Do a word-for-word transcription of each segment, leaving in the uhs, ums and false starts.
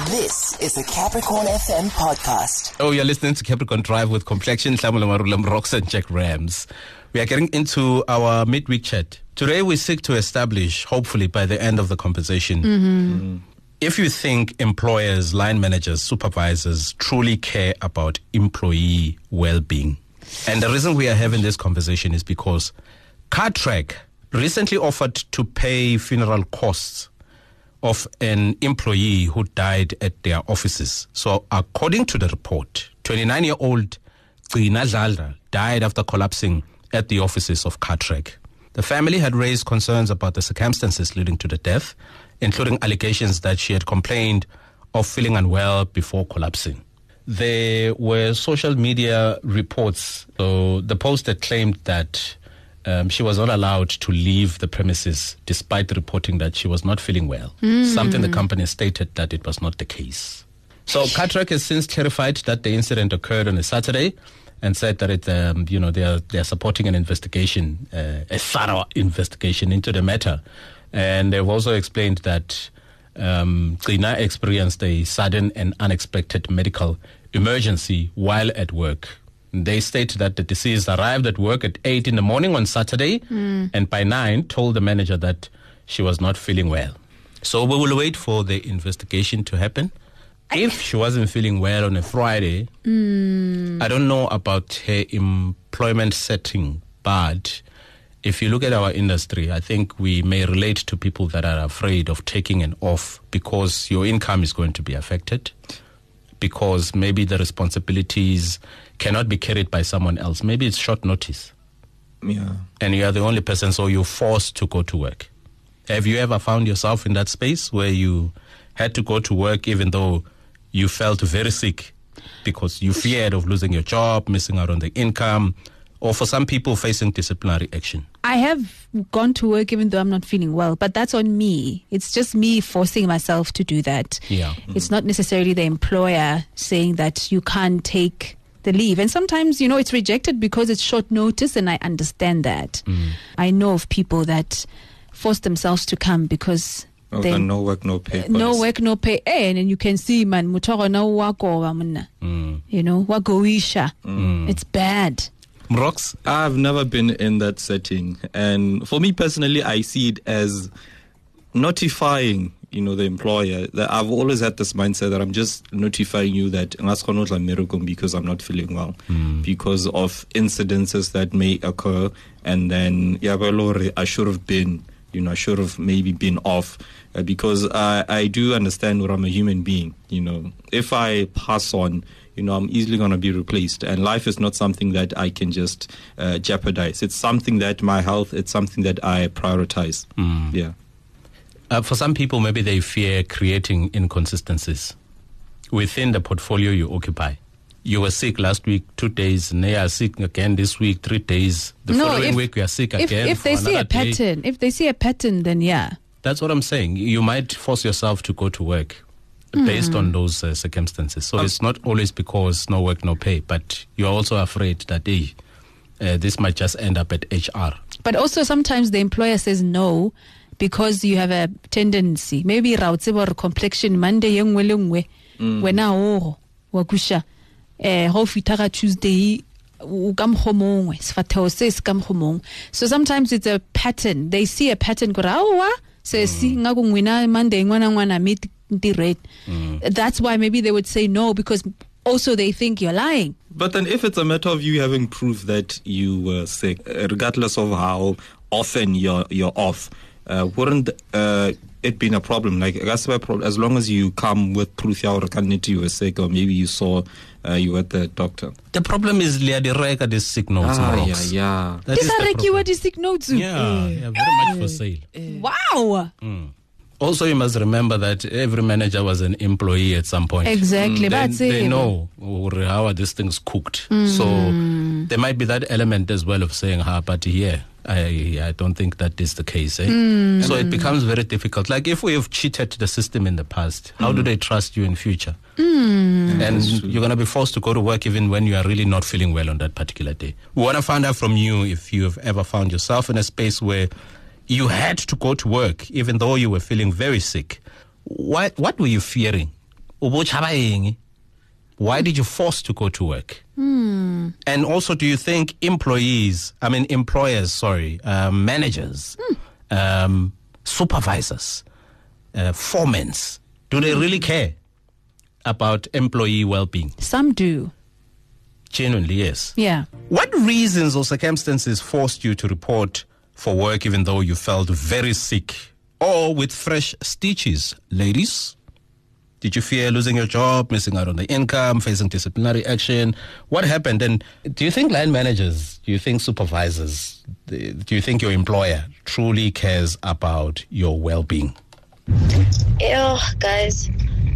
This is a Capricorn F M podcast. Oh, you're listening to Capricorn Drive with Complexion, Tlamula Marulam, Rocks and Jack Rams. We are getting into our midweek chat. Today we seek to establish, hopefully by the end of the conversation, Mm-hmm. Mm-hmm. if you think employers, line managers, supervisors truly care about employee well-being. And the reason we are having this conversation is because Cartrack recently offered to pay funeral costs of an employee who died at their offices. So according to the report, twenty-nine-year-old Gcina Dladla died after collapsing at the offices of Cartrack. The family had raised concerns about the circumstances leading to the death, including allegations that she had complained of feeling unwell before collapsing. There were social media reports. So the post that claimed that Um, she was not allowed to leave the premises despite reporting that she was not feeling well. Mm. Something the company stated that it was not the case. So Cartrack has since clarified that the incident occurred on a Saturday and said that it, um, you know, they are they are supporting an investigation, uh, a thorough investigation into the matter. And they've also explained that um, Gcina experienced a sudden and unexpected medical emergency while at work. They state that the deceased arrived at work at eight in the morning on Saturday mm. and by nine told the manager that she was not feeling well. So we will wait for the investigation to happen. If she wasn't feeling well on a Friday, mm. I don't know about her employment setting, but if you look at our industry, I think we may relate to people that are afraid of taking an off because your income is going to be affected, because maybe the responsibilities cannot be carried by someone else. Maybe it's short notice. Yeah. And you are the only person, so you're forced to go to work. Have you ever found yourself in that space where you had to go to work even though you felt very sick because you feared of losing your job, missing out on the income, or for some people facing disciplinary action? I have gone to work even though I'm not feeling well, but that's on me. It's just me forcing myself to do that. Yeah. Mm-hmm. It's not necessarily the employer saying that you can't take the leave. And sometimes, you know, it's rejected because it's short notice, and I understand that. Mm. I know of people that force themselves to come because oh, they, no work, no pay. Uh, no work, no pay. And, and you can see, man, mm. you know, wagoisha. Mm. It's bad. Rocks? I've never been in that setting. And for me personally, I see it as notifying, you know, the employer. That I've always had this mindset that I'm just notifying you that because I'm not feeling well, mm. because of incidences that may occur. And then, yeah, well, I should have been, you know, I should have maybe been off uh, because I, I do understand that I'm a human being. You know, if I pass on, you know, I'm easily going to be replaced. And life is not something that I can just uh, jeopardize. It's something that my health, it's something that I prioritize. Mm. Yeah. Uh, for some people, maybe they fear creating inconsistencies within the portfolio you occupy. You were sick last week, two days, and they are sick again this week, three days. The no, following if, week, we are sick if, again. If they see a pattern, day. if they see a pattern, then yeah. That's what I'm saying. You might force yourself to go to work mm. based on those uh, circumstances. So um, it's not always because no work, no pay, but you're also afraid that hey, uh, this might just end up at H R. But also sometimes the employer says no, because you have a tendency, maybe or complexion Monday yung welungwe when o wakusha eh ho fitara Tuesday u kam homongwe sfatho se skam homong. So sometimes it's a pattern. They see a pattern go rawa se si ngaku ngwina Monday ngwana ngwana meet the rate. That's why maybe they would say no, because also they think you're lying. But then if it's a matter of you having proof that you were sick, regardless of how often you're you're off, Uh, wouldn't uh, it been a problem? Like, that's why pro- as long as you come with proof you were sick, or maybe you saw uh, you were at the doctor. The problem is Liadireka the sick notes. Ah, yeah, yeah. That is the problem. The sick notes. Yeah, yeah, very much for sale. Wow. Mm. Also, you must remember that every manager was an employee at some point. Exactly. Mm. They, they know how are these things cooked. Mm. So there might be that element as well of saying, ah, but here, I, I don't think that is the case. Eh? Mm. So it becomes very difficult. Like if we have cheated the system in the past, how mm. do they trust you in future? Mm. And you're going to be forced to go to work even when you are really not feeling well on that particular day. We want to find out from you if you have ever found yourself in a space where you had to go to work even though you were feeling very sick. What, what were you fearing? Ubo chaba eng? Why did you force to go to work? Hmm. And also, do you think employees, I mean employers, sorry, uh, managers, Hmm. um, supervisors, uh, foremen, do they really care about employee well-being? Some do. Genuinely, yes. Yeah. What reasons or circumstances forced you to report for work even though you felt very sick or with fresh stitches, ladies? Did you fear losing your job, missing out on the income, facing disciplinary action? What happened? And do you think line managers, do you think supervisors, do you think your employer truly cares about your well-being? Yo, guys.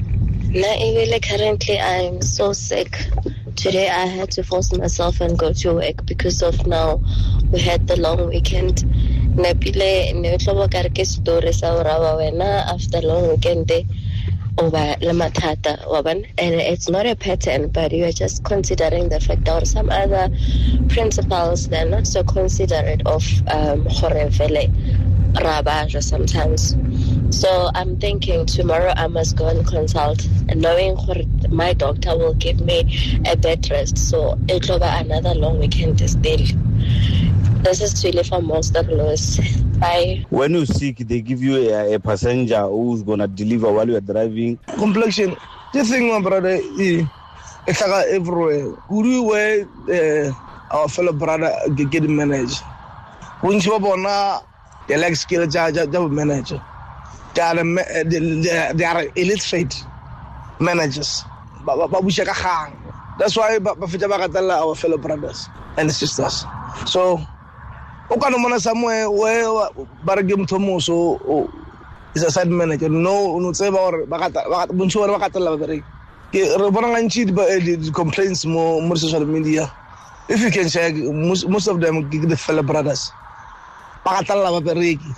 Now, currently, I'm so sick. Today, I had to force myself and go to work because of now we had the long weekend. Napile, neutlo karke stories after long weekend. Over lamatata waban, and it's not a pattern, but you are just considering the fact that some other principals, they're not so considerate of um horevele rabaja sometimes. So I'm thinking tomorrow I must go and consult, and knowing my doctor will give me a bed rest, so it'll be another long weekend still. This is really for Monster Blues. Bye. When you're sick, they give you a, a passenger who's going to deliver while you're driving. Complexion. The thing, my brother, it's like everywhere. Could you where uh, our fellow brother get managed? When you are now, they like skill job manager. They are, they, they are illiterate managers. But we check a hang. That's why our fellow brothers and sisters. So, Okanumana somewhere where Baragim Tomoso is a side manager. No, no, say about Bakata, Bunchua Bakata. Robananchid by complaints more, more social media. If you can check, most, most of them give the fellow brothers. Bakatala Bariki.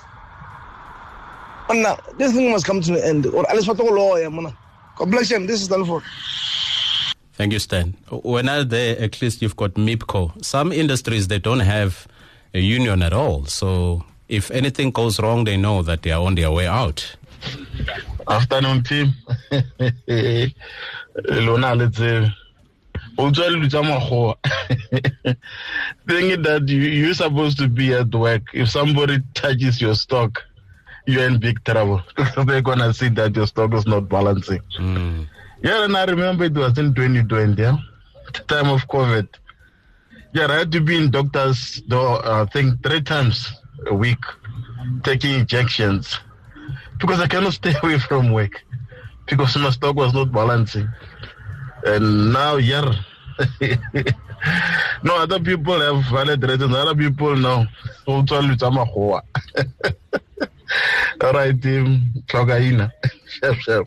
And now, this thing must come to an end, or Alice Pato lawyer, Mona. Complexion, this is done for. Thank you, Stan. When are there, at least you've got MIPCO. Some industries, they don't have a union at all. So if anything goes wrong, they know that they are on their way out. Afternoon, team. Lona, let's say. Thing is that you, you're supposed to be at work. If somebody touches your stock, you're in big trouble. They're going to see that your stock is not balancing. Mm. Yeah, and I remember it was in twenty twenty, yeah? The time of COVID. Yeah, I had to be in doctors, though, I think, three times a week, taking injections, because I cannot stay away from work, because my stock was not balancing. And now, yeah, no, other people have valid reasons. Other people now, all right, team, Chogaina, chef, chef.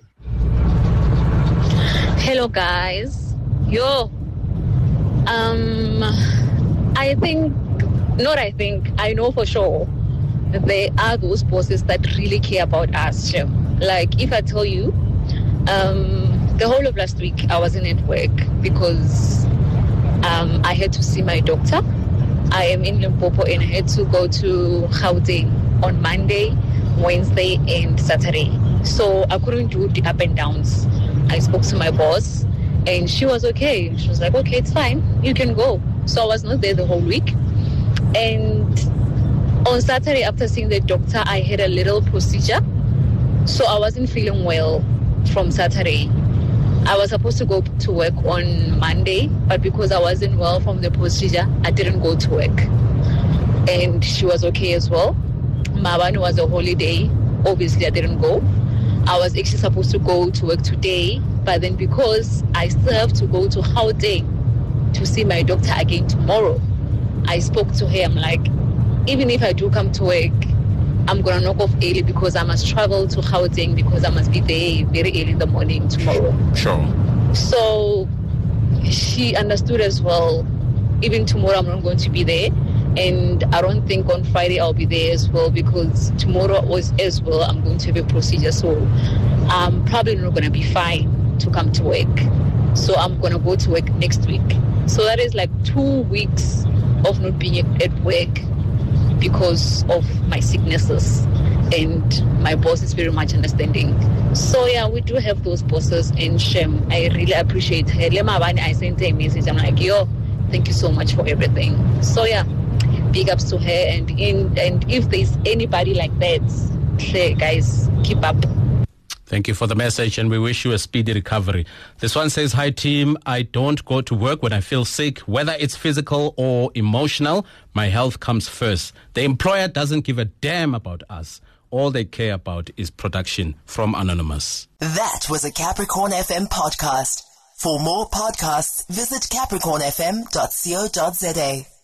Hello, guys. Yo. Um, I think, not I think, I know for sure there are those bosses that really care about us. Like, if I tell you, um, the whole of last week I wasn't at work because um, I had to see my doctor. I am in Limpopo and I had to go to Gauteng on Monday, Wednesday, and Saturday. So I couldn't do the up and downs. I spoke to my boss and she was okay. She was like, okay, it's fine. You can go. So I was not there the whole week. And on Saturday, after seeing the doctor, I had a little procedure. So I wasn't feeling well from Saturday. I was supposed to go to work on Monday, but because I wasn't well from the procedure, I didn't go to work. And she was okay as well. Mabani was a holiday. Obviously, I didn't go. I was actually supposed to go to work today, but then because I still have to go to Gauteng to see my doctor again tomorrow, I spoke to her. I'm like, even if I do come to work, I'm going to knock off early because I must travel to Gauteng because I must be there very early in the morning tomorrow. Sure. So she understood as well. Even tomorrow I'm not going to be there. And I don't think on Friday I'll be there as well because tomorrow was as well I'm going to have a procedure. So I'm probably not going to be fine to come to work. So I'm going to go to work next week. So that is like two weeks of not being at work because of my sicknesses. and my boss is very much understanding. So yeah, we do have those bosses, and Shem, I really appreciate her. Lema Bani, I sent her a message. I'm like, yo, thank you so much for everything. So yeah, big ups to her. And in and if there's anybody like that, hey, guys, keep up. Thank you for the message, and we wish you a speedy recovery. This one says, hi team, I don't go to work when I feel sick, whether it's physical or emotional. My health comes first. The employer doesn't give a damn about us. All they care about is production. From Anonymous. That was a Capricorn F M podcast. For more podcasts, visit capricorn f m dot co dot za.